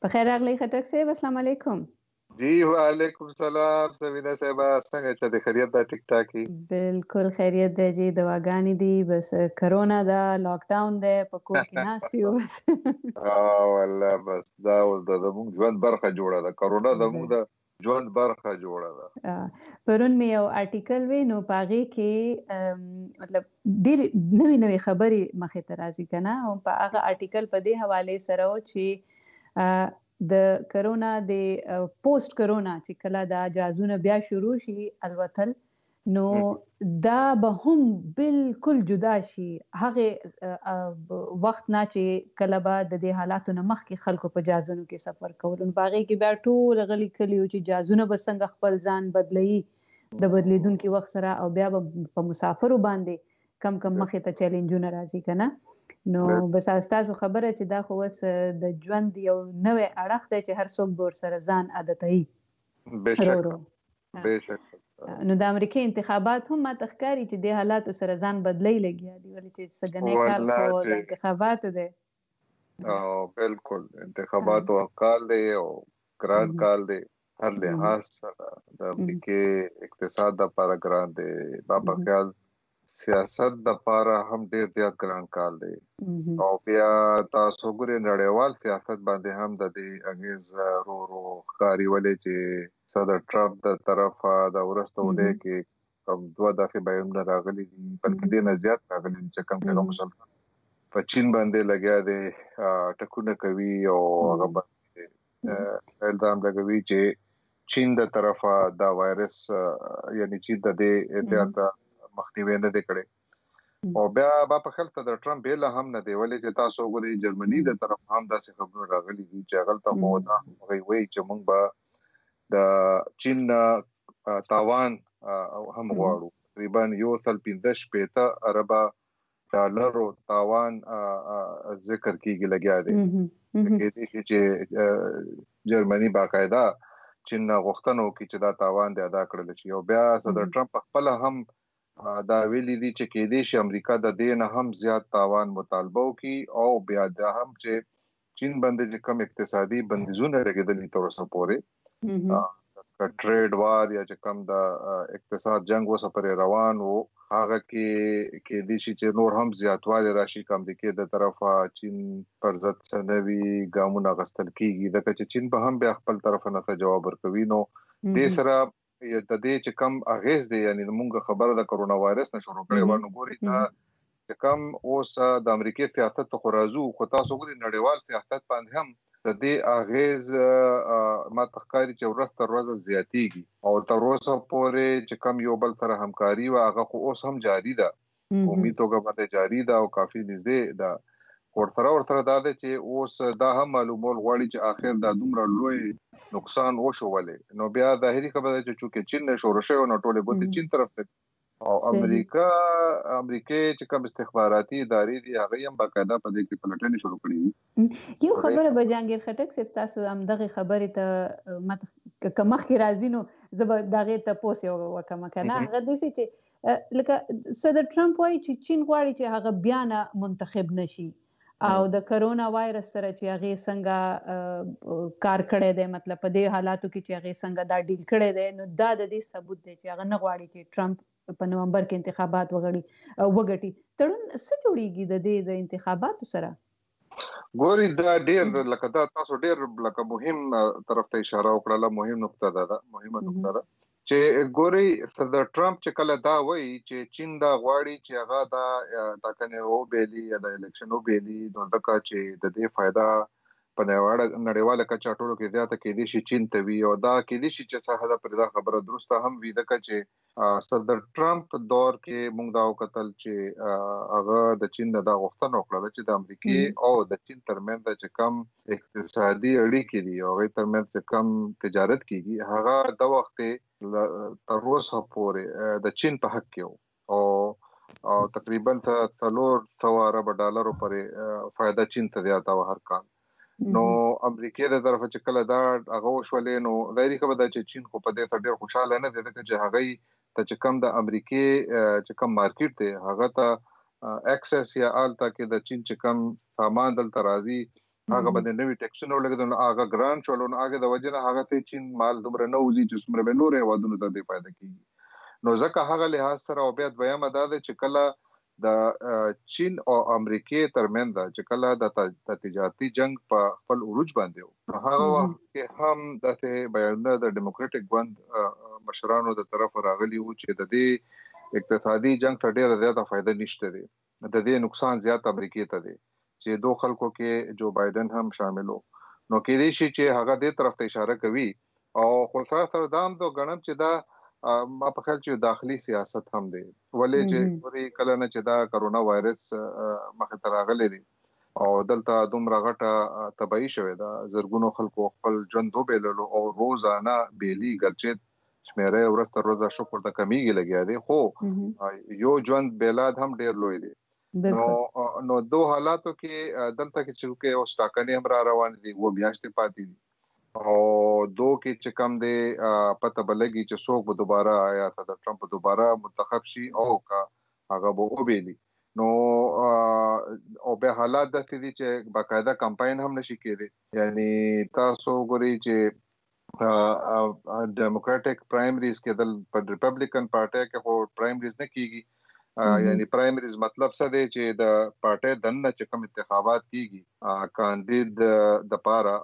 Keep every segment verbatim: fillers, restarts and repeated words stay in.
په خیر راغلی خټک صاحب، السلام علیکم. جی وعلیکم السلام سمینا صاحب، څنګه چې د خیریت د ټیک ټاکی؟ بالکل خیریت دی جی، دواګانې دي، بس کرونا دا لاک ډاون دی، په کور کې ناست یو بس. اه والله بس دا اوس د زموږ ژوند برخه جوړه ده، کرونا زموږ د ژوند برخه جوړه ده. پرون مې یو آرټیکل وی نو په هغې کې مطلب ډېرې نوې نوې خبرې مخې ته راځي که نه، او په هغه آرټیکل په دې حوالې سره و چې د کرونا د پوسټ کرونا چې کله دا جهازونه بیا شروع شي الوتل، نو دا به هم بالکل جدا شي هغې وخت نه چې کله به د دې حالاتو نه مخکې خلکو په جهازونو کې سفر کول. نو په هغې کې بیا ټول غلي کلي وو چې جهازونه به څنګه خپل ځان بدلوي د بدلیدونکي وخت سره، او بیا به په مسافرو باندې کم کم مخې ته چیلنجونه راځي که نه. نو بس ستاسو خبره چې دا خو اوس د ژوند یو نوی اړخ دی چې هر څوک به ورسره ځان عادتوي. بېشکه بېشکه. نو د امریکې انتخابات هم ماته ښکاري چې د حالاتو سره ځان بدلی لګیا دي، ولې چې سګنی کال خو د انتخاباتو دی. او بالکل انتخاباتو کال دی او ګران کال دی، هر لحاظ سره د امریکې اقتصاد دپاره ګران دی، ما په خیال سیاست دپاره هم ډېر زیات ګران کال دی. او بیا تاسو ګورئ نړیوال سیاست باندې هم د دې اغېز ورو ورو ښکاري، ولې چې صدر ټرمپ د طرفه د وروسته اونۍ کې کوم دوه داسې بیانونه راغلي دي، بلکې ډېر نه زیات راغلي دي چې کوم چې مسلمان په چین باندې لګیا دی، ټکونه کوي او هغه باندې الزام لګوي چې چین د طرفه دا وایرس یعنی چې د دې احتیاط مخنیوی نه دی کړی. او بیا با په خیال ته د ټرمپ بیله هم نه دی، ولې چې تاسو وګورئ جرمني د طرف هم داسې خبرونه راغلي دي چې هغلته خو دا هغوی وایي چې موږ به د چین تاوان هم غواړو، تقریبا یو سل پنځه شپېته اربه ډالرو تاوان ذکر کیږي لګیا دی. کېدای شي چې جرمني باقاعده چین نه غوښتنه وکړي چې دا تاوان دې ادا کړلی شي. او بیا صدر ټرمپ خپله هم دا ویلي دي چې کېدای شي امریکا د دې نه هم زیات تاوان مطالبه وکړي، او بیا دا هم چې چین باندې چې کوم اقتصادي بندیزونه لګېدلي تر اوسه پورې، ټریډ وار یا چې کوم د اقتصاد جنګ اوسه پرې روان و، هغه کې کېدای شي چې نور هم زیاتوالی راشي که امریکې د طرفه چین پر ضد څه نوي ګامونه اخیستل کېږي، ځکه چې چین به هم بیا خپل طرفه نه څه جواب ورکوي. نو دې سره د دې چې کم اغیز دی، یعنی موږ خبره د کرونا وایرس نه شروع کړې وه، نو ګورئ دا چې کم اوس د امریکې سیاست ته خو راځو، خو تاسو ګورئ نړیوال سیاست باندې هم د دې اغیز ما ته ښکاري چې ورځ تر ورځه زیاتېږي، او تر اوسه پورې چې کم یو بل سره همکاري وه هغه خو اوس هم جاري ده، عمومي توګه باندې جاري ده او کافي نږدې ده. ورسره ورسره دا دی چې اوس دا هم معلومول غواړي چې آخر دا دومره لوی نقصان وشو ولې. نو بیا ظاهري خبره ده چې چونکې چین نه شروع شوی نو ټولې ګوتې چین طرف ته، او امریکا امریکې چې کوم استخباراتي ادارې دي هغوی هم باقاعده په دې کې پلټنې شروع کړي دي. یو خبره به جهانګیر خټک صاحب تاسو همدغې خبرې ته ماته که مخکې راځي نو زه به د هغې تپوس یې وکړم که نه. هغه داسې چې لکه صدر ټرمپ وایي چې چین غواړي چې هغه بیا نه منتخب نشي، او د کرونا وایرس سره چې هغې څنګه کار کړی دی، مطلب په دې حالاتو کې چې هغې څنګه دا ډیل کړی دی، نو دا د دې ثبوت دی چې هغه نه غواړي چې ټرمپ په نومبر کې انتخابات وګټي. تړون څه جوړیږي د دې د انتخاباتو سره؟ ګورئ دا ډېر لکه دا تاسو ډېر لکه مهم طرف ته اشاره وکړله، مهم نقطه ده، مهمه نقطه ده چې ګورئ صدر ټرمپ چې کله دا وایي چې چین دا غواړي چې هغه دا ټاکنې وبیلي یا د الیکشن وبیلي، نو ځکه چې د دې فایده په نړیواله کچه ټولو کې زیاته کېدای شي چین ته وي، او دا کېدای شي چې څه حده پورې دا خبره درسته هم وي، ځکه چې صدر ټرمپ دور کې موږ دا وکتل چې هغه د چین نه دا غوښتنه وکړله چې د امریکې او د چین ترمنځ چې کم اقتصادي اړیکې دي او هغې ترمنځ چې کم تجارت کېږي هغه د وخت تر اوسه پورې د چین په حق کې و، او او تقریبا څلور سوه اربه ډالرو پورې فایده چین ته زیاته وه هر کال. نو امریکې د طرفه چې کله دا هغه وشولې، نو ظاهري خبره ده چې چین خو په دې ته ډېر خوشحاله نه دی، ځکه چې هغوی ته چې کم د امریکې چې کم مارکیټ دی هغه ته اکسس یا هلته کې د چین چې کم سامان دلته راځي هغه باندې نوی ټیکسونه ولګیدل، هغه ګران شول، نو هغه د وجه نه هغه ته چین مال دومره نه وځي چې څومره به نورې هېوادونو ته دې فایده کېږي. نو ځکه هغه لحاظ سره او بیا دویمه دا ده چې کله د چین او امریکې ترمنځ چې کله د تجارتي جنگ په خپل عروج باندې و، هغه وخت کې هم داسې بیانونه د ډیموکراټک ګوند مشرانو د طرف راغلي وو چې د دې اقتصادي جنگ ته ډېره زیاته فایده نشته دی، د دې نقصان زیات امریکې ته دی چې دو خلکو کې جو بایدن هم شامل وو. نو کېدای شي چې هغه دې طرف ته اشاره کوي او خو سره سره دا هم د ګڼم چې دا ما په خیال چې داخلي سیاست هم دی، ولې چې کله نه چې دا کرونا وایرس مخې ته راغلی دی او دلته دومره غټه تباهي شوې ده، زرګونو خلکو خپل ژوند وبایللو او روزانه بیلي ګرچې شمېره ورځ تر ورځه شکر ته کمیږي لګیا دی، خو یو ژوند بیلاد هم ډېر لوی دی. نو نو دو حالاتو کې دلته کې چې اوس ټاکنې هم را روان دي، و میاشتې پاتې دي او دو کې چې کم دی پته به لګي چې څوک به دوباره یا صدر ټرمپ دوباره منتخب شي او کا هغه به وبیلي. نو او به حالات داسې دي چې باقاعده کمپاین هم نشي کېدی، یعنی تاسو ګورئ چې ډیموکراټک پرایمریز کې د ریپبلیکن پارټي کې خو پرایمریز نه کیږي، یعنی پرایمریز مطلب څه دی چې د پارټي دننه چې کوم انتخابات کیږي کاندید د پاره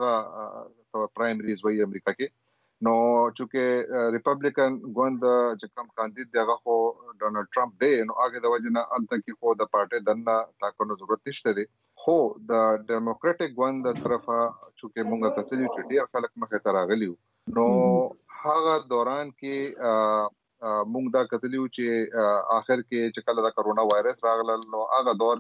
هغه پرایمریز وایي امریکا کې. نو چې ریپبلیکن ګوند چې کوم کاندید دی هغه خو ډونالد ټرمپ دی، نو هغه د وجه نه الته کې خو د پارټي دننه ټاکنو ضرورت نشته دی، خو د ډیموکراټک ګوند د طرفه چې موږ کتلی چې ډیر خلک مخې ته راغلي وو، نو هغه دوران کې موږ دا کتلی و چې آخر کې چې کله د کرونا وایرس راغله نو هغه دور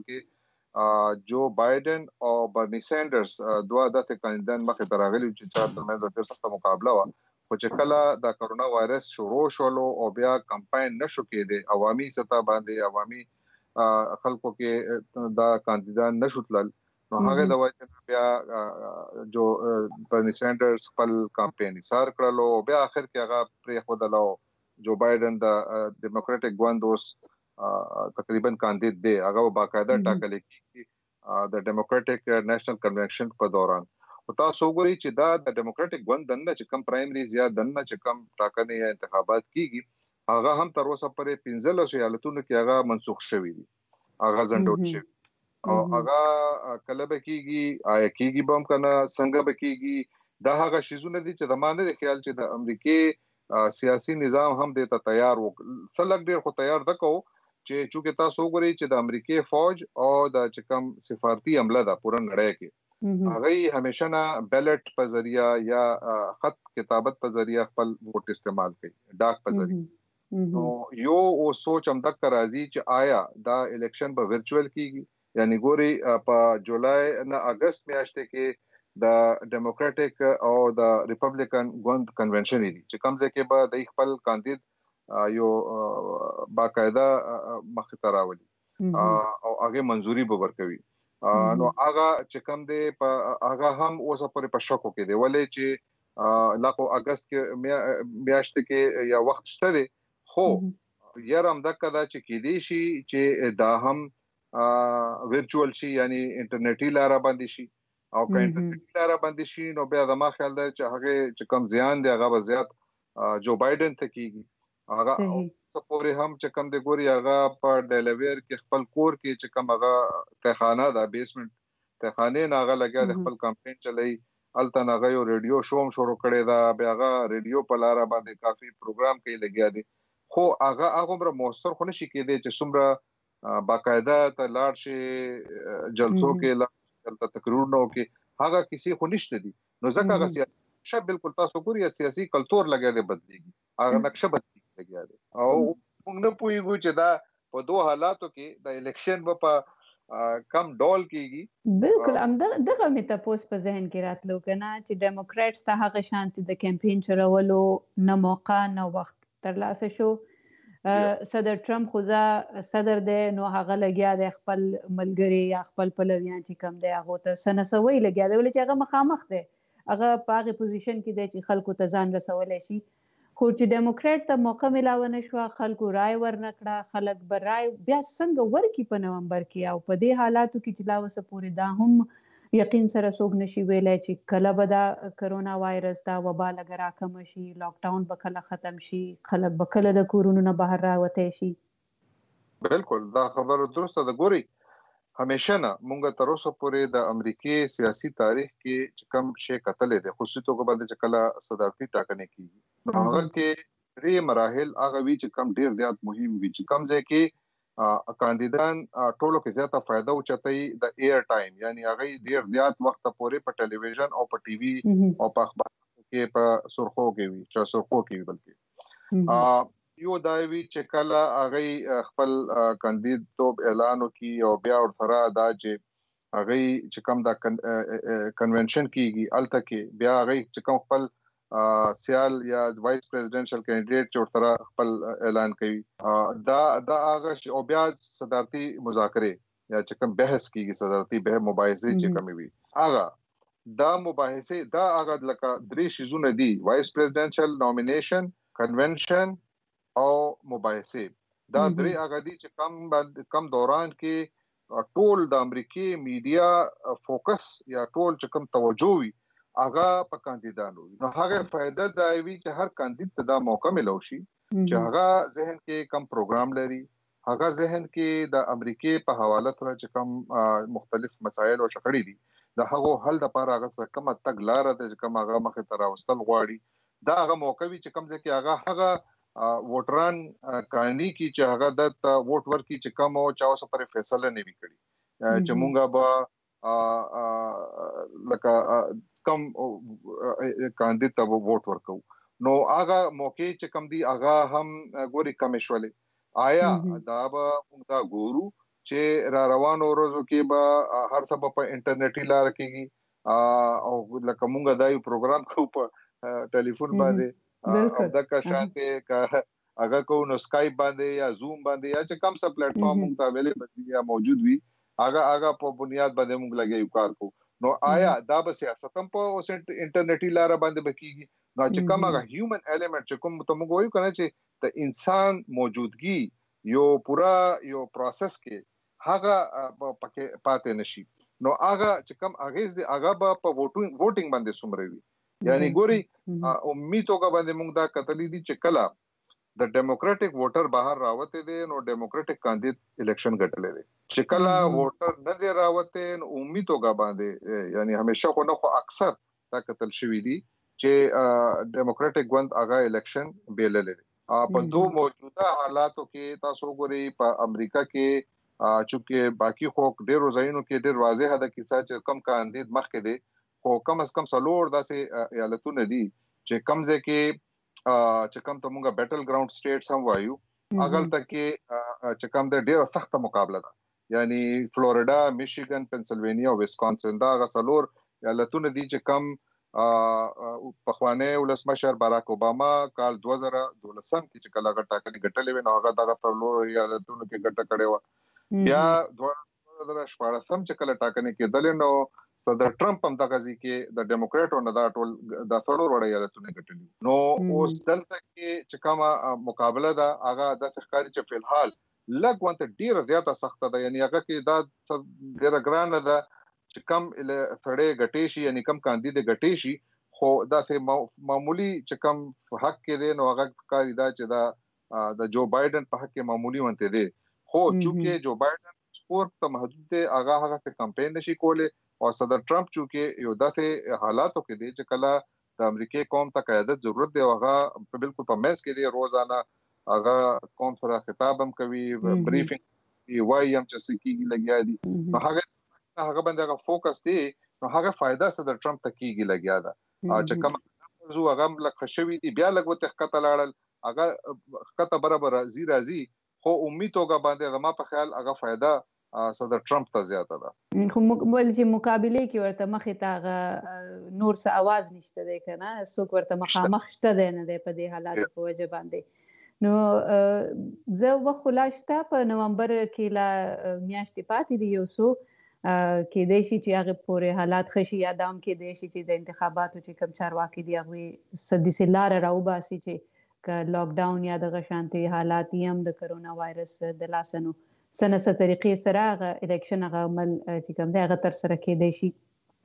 کې جو بایدن او برني سینډرز دوه داسې کاندیدان مخې ته راغلي چې چا ترمنځ ډېره سخته مقابله وه، خو چې کله د کرونا وایرس شروع شولو او بیا کمپاین نشو کېدی، عوامي سطح باندې عوامي خلکو کې دا کاندیدان نشو تلل، نو هغه د وجه بیا جو برني سینډرز خپل کمپاین ایثار کړلو او بیا آخر کې هغه پرېښودله. جو بایدن د ډیموکراټک ګوند اوس تقریبا کاندید دی، هغه باقاعده ټاکل کېږي د ډیموکراټک نېشنل کنونشن په دوران. او تاسو وګورئ چې دا د ډیموکراټک ګوند دننه چې کم پرایمریز یا دننه چې کم ټاکنې یا انتخابات کیږي هغه هم تر اوسه پورې پنځلس ایالتونو کې هغه منسوخ شوی دي، هغه ځنډول شوی او هغه کله به کیږي آیا کیږي به هم کنه څنګه به کیږي، دا هغه شیزونه دي چې د ما نه خیال چې د امریکای سیاسي نظام هم دې ته تیار و، څلګ ډیر خو تیار دکو چې چونکه تاسو وګورئ چې د امریکای فوج او د چې کوم سفارتي عمله ده پوره نړۍ کې هغه همیشه نه بیلټ په ذریعہ یا خط کتابت په ذریعہ خپل ووټ استعمال کوي، ډاک په ذریعہ. نو یو او سوچ هم دک راځي چې آیا دا الیکشن به ورچوال کیږي، یعنی ګوري په جولای نه اگست میاشتې کې د ډیموکراټک او د ریپبلیکن ګوند کنونشن دي چې کوم ځکه به د خپل کاندید یو باقاعده مخ ته راوړي او هغه منځوري به ورکوي. نو هغه چې کوم دی په هغه هم اوسه پورې په شکو کې دی، ولې چې لاکو اگست کې میاشت کې یا وخت شته دی، خو یارم دغه دا چې کې دی شي چې دا هم ورچوال شي، یعنی انټرنیټي لار باندې شي او که انټرنیټي لار باندې شي نو بیا د ما خیال دی چې هغه چې کم زیان دی هغه به زیات جو بایدن ته کیږي. هغه پورې هم چې کم دی ګوري هغه په ډیلاویر کې خپل کور کې چې کم هغه تخانه دا بیسمنت تخانه نه هغه لګیا د خپل کمپاین چلای، الته هغه یو ریډیو شوم شروع کړی دا، بیا هغه ریډیو په لار باندې کافي پروګرام کوي لګیا دی، خو هغه هغه عمر موثر خو نشي کېدی چې څومره باقاعده ته لاړ شي جلسو کې دلته تقریرونه وکي، هغه کسی خو نشته دي. نو ځکه هغه سیاسي بالکل تاسو ګورئ سیاسي کلچر لګیا دی بدلیږي، هغه نقشه بدلیږي لګیا دی او موږ نه پوهیږو چې دا په دوه حالاتو کې د الیکشن په کم ډول کیږي. بالکل همدغه دغه مې تاسو په ذهن کې راتلو کنه چې ډیموکریټس ته هغه شانتي د کمپاین چلولو نه موقع نه وخت ترلاسه شو. صدر ټرمپ خو ځا صدر دی نو هغه لګیا دی خپل ملګری یا خپل پلویان چې کم دی هغه ته سنسوي لګیا دی، ولې چې هغه مخامخ دی، هغه په هغه پوزیشن کې دی چې خلکو ته ځان رسولی شي. خو چې ډیموکریټ ته موقع ملاوه نه شوه، خلکو رای ورنکړه، خلک به رای بیا څنګه ورکي په نومبر کې، او په دې حالاتو کې چې لا اوسه پورې دا هم یقین سره څوک نشي ویلی چې کله به دا کرونا وایرس دا وبا لږ راکمه شي، لاک ډاون به کله ختم شي، خلک به کله د کورونو نه بهر راوتی شي. بالکل دا خبره درسته ده. ګوري همیشه نه مونږ تر اوسه پورې د امریکای سیاسي تاریخ کې چې کوم شی کتلې ده، خصوصي توګه باندې چې کله صدارتي ټاکنې کیږي نو هغه کې درې مراحل هغه وی چې کم ډیر زیات مهم وي، چې کم ځای کې کاندیدان ټولو کې زیاته فائدہ اوچتای د ایر ټایم، یعنی هغه ډیر زیات وخت پورې په ټلویزیون او په ټي وي او په اخبار کې په سرخو کې وي چې سرخو کې وي بلکې یو دا وی چې کله هغه خپل کاندیدوب اعلان وکي او بیا ورسره دا چې هغه چې کوم دا کنونشن کیږي الته کې بیا هغه چې کوم خپل سیال یا وایس پریزیډنشل کینډیډیټ چې ورته خپل اعلان کوي دا دا هغه او بیا صدارتي مذاکره یا چې کوم بحث کیږي صدارتي به مباحثه چې کوم وي هغه دا مباحثه دا هغه لکه درې شیزونه دي، وایس پریزیډنشل نومینیشن، کنونشن او مباحثه. دا درې هغه دي چې کم کم دوران کې ټول د امریکای میډیا فوکس یا ټول چې کوم توجه وي هغه په کاندیدانو نو هغه فائدہ دا وی چې هر کاندید ته دا موقع ملو شي چې هغه ذهن کې کم پروګرام لري، هغه ذهن کې د امریکای په حواله سره چې کم مختلف مسایل او شخړې دي د هغه حل لپاره هغه څه کومه تګ لار ده چې کوم هغه مخه تر اوستل غواړي دا هغه موقع وی چې کم ځکه هغه هغه ووټران کانی کی چې هغه د ووټ ورکی چې کوم او چا اوس پر فیصله نه وکړي چې مونږه به لکه کم کاندید ته ووټ ورکو نو هغه موقع چې کم دی هغه هم ګوري کم شولې آیا دا به موږ دا ګورو چې را روانو ورځو کې به هر څه په انټرنیټي لار کېږي او لکه موږ دا یو پروګرام کوو په ټلیفون باندې او دا کا شاته هغه کو نو سکایپ باندې یا زوم باندې یا چې کوم څه پلیټ فارم موږ ته اویلیبل دي یا موجود وي هغه هغه په بنیاد باندې موږ لګي کار کوو نو آیا دا به سیاست هم په اوس انټرنیټي لار باندې بکیږي نو چې کوم هغه هیومن ایلیمنٹ چې کوم ته موږ وایو کنه چې د انسان موجودګي یو پورا یو پروسس کې هغه پکې پاتې نشي نو هغه چې کوم اغیز دی هغه په ووټینګ ووټینګ باندې سمري وي یعنی ګوري امید توګه باندې موږ دا کتلې دي چې کله د ډیموکراټک ووټر بهر راوته دي نو ډیموکراټک کاندید الیکشن ګټلې دي چې کله ووټر نه دی راوته نو امید توګه باندې یعنی همیشه خو نه خو اکثر دا کتل شوی دي چې ډیموکراټک ګوند هغه الیکشن بیللې دي په دوه موجوده حالاتو کې تاسو ګوري په امریکا کې چې باقي خو ډیرو ځایونو کې ډیر واضح ده چې چې کم کاندید مخکې دي خو کم از کم څلور داسې ایالتونه دي چې کم ځای کې چې کوم ته موږ بیټل ګراوند سټیټس هم وایو اګل تک کې چې کوم د ډیره سخته مقابله ده یعنی فلوریدا، میشیګن، پنسلوانیا او ویسکانسن دا غسلور ایالتونه دي چې کم پخوانی ولسمشر باراک اوباما کال دوه زره دولسم کې چې کله غټه کړي ګټلې و نو هغه دغه فلور ایالتونه کې ګټه کړې و بیا دوه زره شپاړسم چې کله ټاکنې کېدل نو صدر ټرمپ هم دغه ځکه د ډیموکراټو نه دا ټول د څلور وړ ایالتونه ګټلي نو اوس دلته کې چې کومه مقابله ده هغه د ښکاری چې په الحال لږ وانت ډیره زیاته سخته ده یعنی هغه کې دا ډیره ګرانه ده چې کم سړی ګټې شي یعنی کم کاندید ګټې شي خو دا سه معمولی چې کم حق کې دی نو هغه کاری دا چې دا د جو بایدن په حق کې معمولی ونته دی خو چې جو بایدن سپورت ته محدود دی هغه هغه څه کمپاین نشي کوله او صدر ټرمپ چې یو داسې حالاتو کې دی چې کله د امریکای قوم ته قیادت ضرورت دی هغه بالکل په مېز کې دی روزانه هغه قوم سره خطاب هم کوي بریفینګ وایي هم چې سکیږي لګیا دي نو هغه هغه باندې هغه فوکس دی نو هغه فائدہ صدر ټرمپ ته کیږي لګیا ده چې کوم زو هغه لکه خشوي دي بیا لګ وته خطه لاړل هغه خطه برابر زی راځي خو امید توګه باندې هغه ما په خیال هغه فائدہ صدر ټرمپ ته زیاته ده خو مقبل چې مقابله کې ورته مخې ته نور څه आवाज نشته دی کنه څوک ورته مخامخ شته دی نه دی په دې حالات په وجه باندې نو زه وخلاشته په نومبر کې لا میاشتې پاتې دی یو څو کې د شي چې هغه پورې حالات خشي یادام کې د شي چې د انتخاباتو چې کم چارواکي دی هغه سدي سلار راوباسي چې ک لاک ډاون یا د غشانتي حالات یم د کرونا وایرس د لاسنو سنه ست طریقې سره هغه الیکشن هغه عمل چې کوم دی هغه تر سره کېدای شي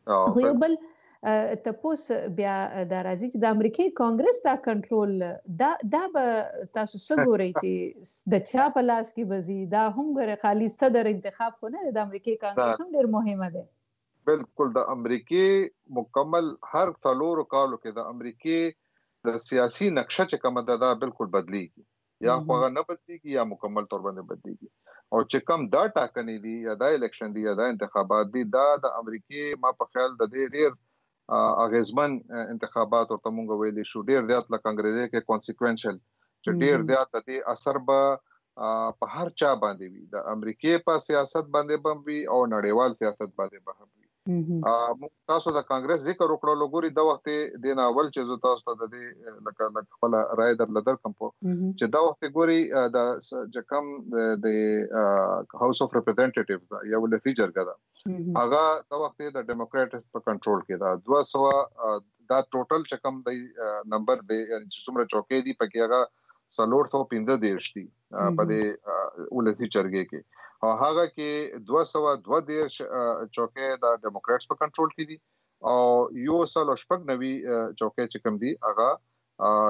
خو یو بل تپوس بیا د راځي چې د امریکای کانګرس دا کنټرول دا دا به تاسو څه ګورئ چې د چا په لاس کې وزي دا هم غره خالي صدر انتخاب خو نه د امریکای کانګرس هم ډیر مهمه ده. بالکل د امریکای مکمل هر څلورو کالو کې د امریکای د سیاسي نقشه چې کومه ده دا بالکل بدلیږي یا خو نه بدلیږي یا مکمل تور باندې بدلیږي او چې کوم دا ټاکنې دي یا دا الیکشن دي یا دا انتخابات دي دا د امریکای ما په خیال د ډیر اغیزمن انتخابات او تمونګ ویلي شو ډیر زیات ل کانګرس کې کانسیکوینشل چې ډیر زیات د اثر به په هر چا باندې وي د امریکای په سیاست باندې هم وي او نړیوال سیاست باندې هم وي. تاسو د کانګرس ذکر وکړو لګوري د وخت د ناول چې زو تاسو ته د لکه لکه خپل رائے در لدر کم په چې دا وخت ګوري د جکم د هاوس اف ریپرزینټیټیوز یا ولې فیچر کړه هغه د وخت د ډیموکراټ په کنټرول کې دا دوه سو دا ټوټل چکم د نمبر د چې څومره چوکۍ دي پکې هغه سلور سو پنځه دیرش دي په دې ولې چرګې کې او هغه کې دوه سو دوه دیرش چوکۍ د ډیموکراټس په کنټرول کې دي او یو سل شپږ نوي چوکۍ چې کوم دي هغه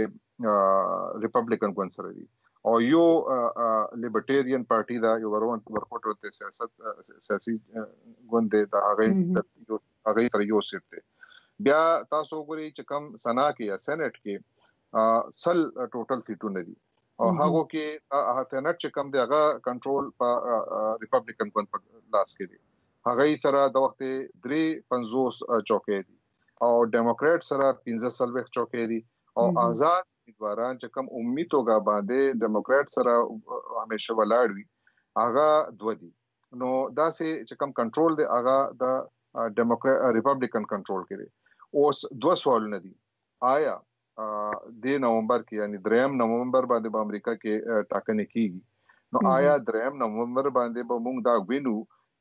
د ریپبلیکن ګوند سره دي او یو لیبرټیرین پارټي دا یو ورون ورکوټ ته سیاست سیاسي ګوند دا هغه هغه تر یو سیټ دی. بیا تاسو ګورئ چې کوم سنا کې یا سېنات کې سل ټوټل سیټونه دي او هغه کې هغه سېنات چې کوم دی هغه کنټرول په ریپبلیکن ګوند په لاس کې دي هغه سره د وخت درې پنځوس چوکۍ دي او ډیموکراټ سره پنځه سلويخ چوکۍ دي او آزاد امیدواران چې کوم امید توګه باندې ډیموکراټ سره همیشه ولاړ وي هغه دوه دي نو دا سه چې کوم کنټرول دی هغه د ډیموکراټ ریپبلیکن کنټرول کې دي اوس دوه سوالونه دي آیا د نومبر کې یعنی دریم نومبر باندې په امریکا کې ټاکنې کیږي نو آیا دریم نومبر باندې به موږ دا وینو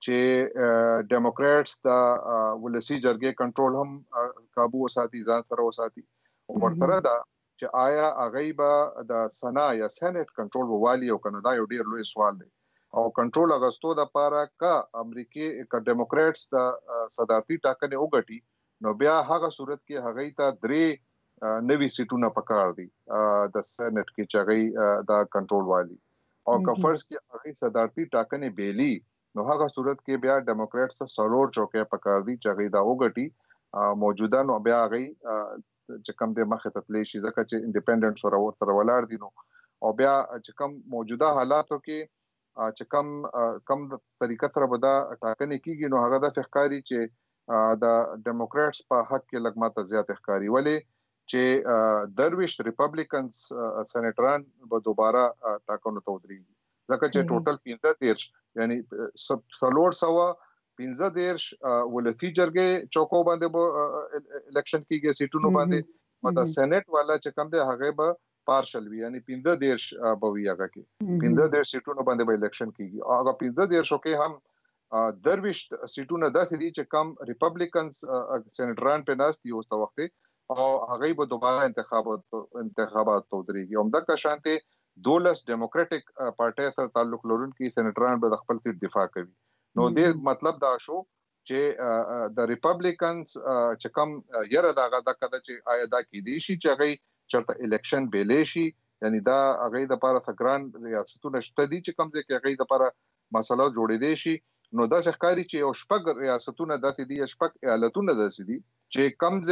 چې ډیموکراټس دا ولسی جرګې کنټرول هم قابو وساتي ځان سره وساتي او ورته دا چې آیا هغه به د سنا یا سېنات کنټرول ووالي او کنه دا یو ډیر لوی سوال دی او کنټرول اغستو د پاره کا امریکای ک ډیموکراټس د صدارتي ټاکنې وګټي نو بیا هغه صورت کې هغه ته درې نوي سیټونه پکار دي د سېنات کې چې هغه دا کنټرول والی او کفرس کې هغه صدارتي ټاکنې بیلی نو هغه صورت کې بیا ډیموکراټس سلور چوکۍ پکار دي چې هغه دا وګټي موجوده نو بیا هغه چې کوم د مخه تطلی شي ځکه چې انډیپندنت سره ورته ولاړ دي نو او بیا چې کوم موجوده حالاتو کې چې کوم کم طریقه سره ودا ټاکنې کیږي نو هغه د ښکاری چې د ډیموکراټس په حق کې لګماته زیات ښکاری ولی چې درویش ریپبلیکنز سېنیټران به دوباره ټاکنو ته ودرېږي ځکه چې ټوټل پنځه دیرش یعنی سلور سوا پنځه دیرش ولسی جرګې چوکو باندې الیکشن کیږي سیټونو باندې او د سېنات والا چې کوم دی هغه به پارشل وی یعنی پنځه دیرش به وی هغه کې پنځه دیرش سیټونو باندې به الیکشن کیږي او هغه پنځه دیرش کې هم درویش سیټونه داسې دي چې کم ریپبلیکنز سېنیټران په ناس دی اوس وخت او هغه به دوباره انتخابات انتخابات ودرېږي هم د کشانته دولس ډیموکراټک پارټي سره تعلق لرونکي سېنیټران به خپل سیټ دفاع کوي نو دې مطلب دا شو چې د ریپبلیکنز چې کوم یره داغه د کده چې آیا دا کې دي شي چې هغه چرته الیکشن بیلې شي یعنی دا هغه د لپاره فکران ریاستونه شته دي چې کوم ځکه هغه د لپاره مسله جوړې دي شي نو دا ښکاری چې او شپږ ریاستونه داتې دي شپږ ایالتونه داسې دي چې کوم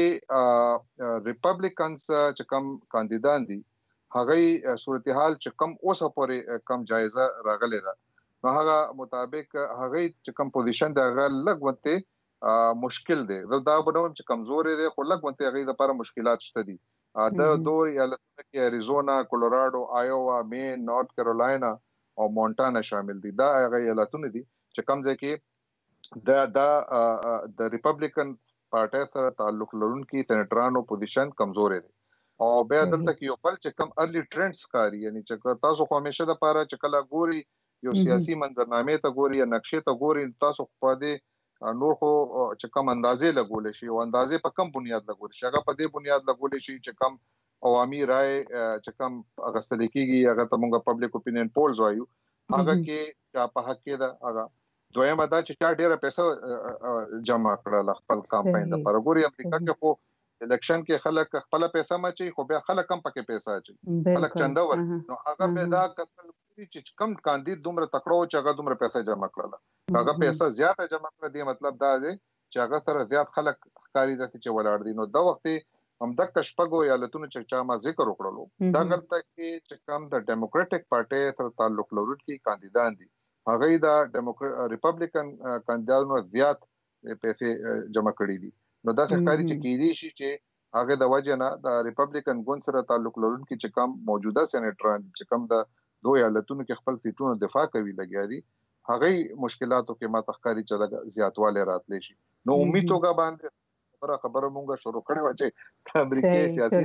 ځکه ریپبلیکنز چې کوم کاندیدان دي هغه صورتحال چې کم اوسه پورې کم جایزه راغلی ده نو هغه مطابق هغه چې کم پوزیشن د هغه لګونته مشکل دی دا بنوم چې کمزوري دی خو لګونته هغه لپاره مشکلات شته دي د دوه ایالتونو کې اریزونا کولوراډو آیووا مین نارث کیرولاینا او مونټانا شامل دي دا هغه ایالتونه دي چې کم ځکه د د د ریپبلیکن پارټي سره تعلق لرونکي سېنیټرانو پوزیشن کمزوري دی او بیا دلته کې یو بل چې کم ارلی ټرندز کاری یعنی چې تاسو خو همیشه د پاره چې کله ګوري یو سیاسي منظرنامه ته ګوري یا نقشې ته ګوري تاسو خو دې نور خو چې کم اندازې لګول شي او اندازې په کم بنیاد لګول شي هغه په دې بنیاد لګول شي چې کم عوامي رائے چې کم اغستل کېږي هغه ته موږ پبلک اپینین پولز وایو هغه کې چې په حق کې دا هغه دویمه دا چې چا ډیره پیسې جمع کړل خپل کمپاین لپاره. ګوري امریکا کې خو الیکشن کې خلک خپل پیسې مچي، خو بیا خلک کم پکې پیسې اچي، خلک چنده ور نو هغه به دا کتل چې کم کاندید دومره تکړو چې هغه دومره پیسې جمع کړل، هغه پیسې زیاته جمع کړل. دی مطلب دا دی چې هغه سره زیات خلک ښکاری دي چې ولاړ دي. نو دا وخت هم د کشپګو ایالتونو چې چا ما ذکر وکړلو دا غلطه کې چې کوم د ډیموکراټک پارټي سره تعلق لرونکي کاندیدان دي هغه دا ریپبلیکن کاندیدانو زیات پیسې جمع کړي دي. نو دا ښکاری چې کېدی شي چې هغه د وجه نه د ریپبلیکن ګوند سره تعلق لرونکي چې کوم موجوده سېنیټران چې کوم د دوه ایالتونو کې خپل سیټونو دفاع کوي لګیا دي هغه مشکلاتو کې ما تخکاری چې زیاتواله راتلی شي. نو امید توګه باندې خبره خبره مونږه شروع کړې و چې امریکای سیاسي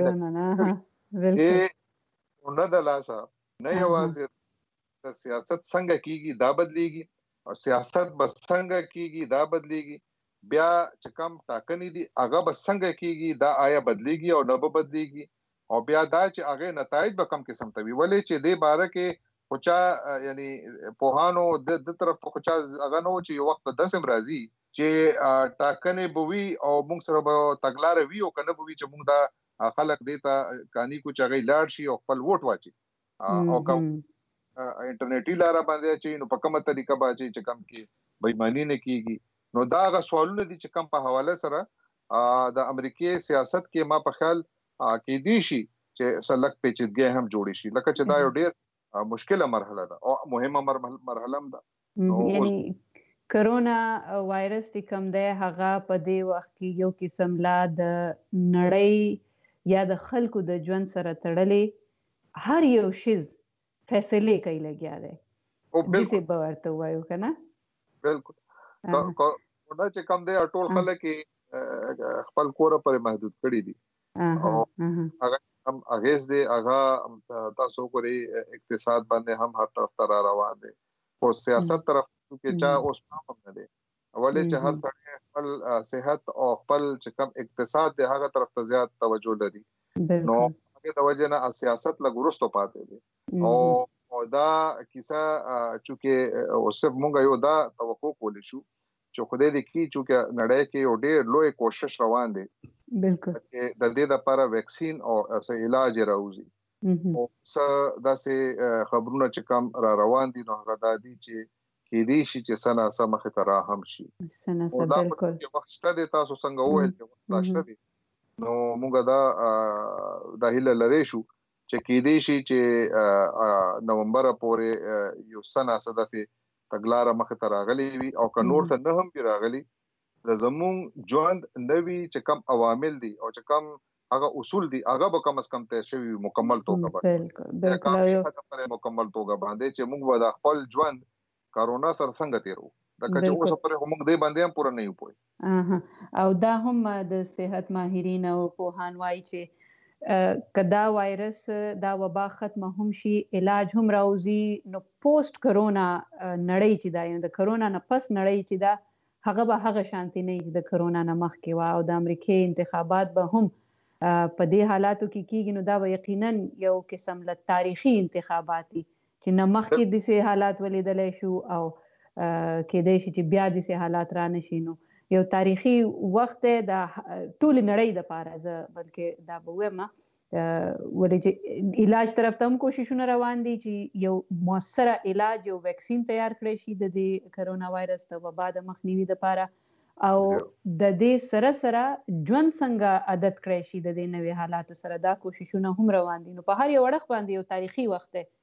د نه د لاسه نه یوازې د سیاست څنګه کیږي دا بدلیږي او سیاست به څنګه کیږي دا بدلیږي، بیا چې کوم ټاکنې دي هغه به څنګه کیږي دا آیا بدلیږي او نه به بدلیږي، او بیا دا چې هغه نتایج به کم قسم ته وي. ولې چې دې باره کې خوچا یعنی پوهانو د طرف ته خوچا هغه نو چې یو وخت په داسم راځي چې ټاکنې بوي او موږ سره به تګلارې وي او کنه بوي چې موږ دا خلک دیتا کانی کو چغې لاړ شي او خپل ووټ واچي او کوم انټرنیټي لار باندې چې نو په کومه طریقه باندې چې کم کې بېمانی نه کیږي. نو دا غو سوالونه دي چې کم په حواله سره د امریکای سیاست کې ما په خیال کې دي شي چې سلک پیچیدګي هم جوړي شي، لکه چې دا یو ډیر مشکله مرحله ده او مهمه مرحله هم ده. یعنی کرونا وایرس چې کوم دی هغه په دې وخت کې یو قسم لا د نړۍ یا د خلکو د ژوند سره تړلې هر یو شیز فیصله کوي لګیا دی او بالکل به ورته وایو کنه. بالکل دا چې کوم دی ټول خلک خپل کور پر محدود کړی دي او هغه هم اغیز دی هغه تاسو کوری اقتصاد باندې هم هر طرف ته روان دي او سیاست طرف کې چا اوس هم نه دي. اولې چې هر څړي خپل صحت او خپل چې کوم اقتصاد دی هغه طرف ته زیات توجه لري. نو هغه د وجه نه سیاست لګورستو پاتې دي او دا کیسه چې اوس موږ یو دا توقع کولی شو چې خدای دې کی چې نړۍ کې یو ډېر لوی کوشش روان دي بالکل چې د دې لپاره ویکسین او اسه علاج راوځي او څه داسې خبرونه چې کوم را روان دي نو هغه د دې چې کې دي شي چې سنا سمخه ترا هم شي. سنا سره بالکل یو وخت شته تاسو څنګه وایي چې وخت شته نو موږ دا د هیله لري شو چې کې دي شي چې نومبر پورې یو سنا صدفه تګلار مخه تراغلي وي او کنور ته نه هم راغلي د زمون ژوند نوي چې کم عوامل دي او چې کم هغه اصول دي هغه به کم از کم ته شوی مکمل توګه باندې بالکل بالکل مکمل توګه باندې چې موږ ودا خپل ژوند کرونا سره څنګه تیرو دا چې اوس پر موږ دې باندې هم پوره نه یو پوي. او دا هم د صحت ماهرین او پوهان وایي چې کدا وایرس دا وبا ختمه هم شي علاج هم راوځي نو پوسټ کرونا نړۍ چې دا د کرونا نه پس نړۍ چې دا هغه به هغه شانتي نه د کرونا نه مخکې وا او د امریکای انتخابات به هم په دې حالاتو کې کیږي نو دا به یقینا یو قسم له تاریخي انتخابات دي چې نه مخکې د سه حالات ولیدلای شو او کېدای شي چې بیا د سه حالات را نشي. نو یو تاریخي وخت د ټول نړۍ د پاره ز بلکې دا به ما ولې چې علاج طرف ته هم کوششونه روان دي چې یو موثره علاج یو ویکسین تیار کړی شي د دې کرونا وایرس ته وبا د مخنیوي لپاره او د دې سره سره ژوند څنګه عادت کړی شي د دې نوې حالاتو سره دا کوششونه هم روان دي. نو په هر یو وړخ باندې یو تاریخي وخت دی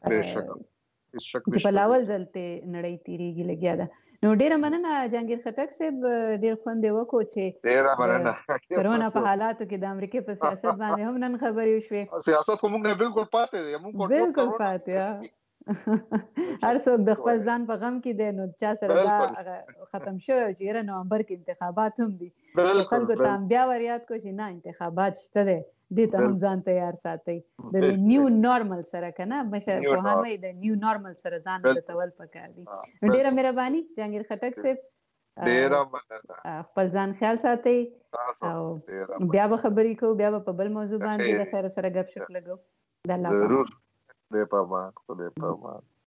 چې په لاول ځلته نړۍ تیریږي لګیا ده. نو ډیره مننه جهانگیر خټک صاحب، ډیر خوند وکړو چې ډیره مننه کرونا په حالاتو کې د امریکای په سیاست باندې هم نن خبرې وشوې. سیاست کوم نه بالکل پاتې دی موږ بالکل پاتې هر څوک د خپل ځان په غم کې دی نو چا سره دا ختم شوی چې را نومبر کې انتخابات هم دي خلکو ته بیا وریاد کو چې نه انتخابات شته دي دې ته هم ځان تیار ساتي د نیو نارمل سره کنه مشه په هغه د نیو نارمل سره ځان د تول پکار دي. ډیره مهرباني جهانگیر خټک صاحب، ډیره مننه، خپل ځان خیال ساتي او بیا به خبرې کوو، بیا به په بل موضوع باندې د خیر سره غب شپ لګو. د الله ضرور. خدای پامان، خدای پامان.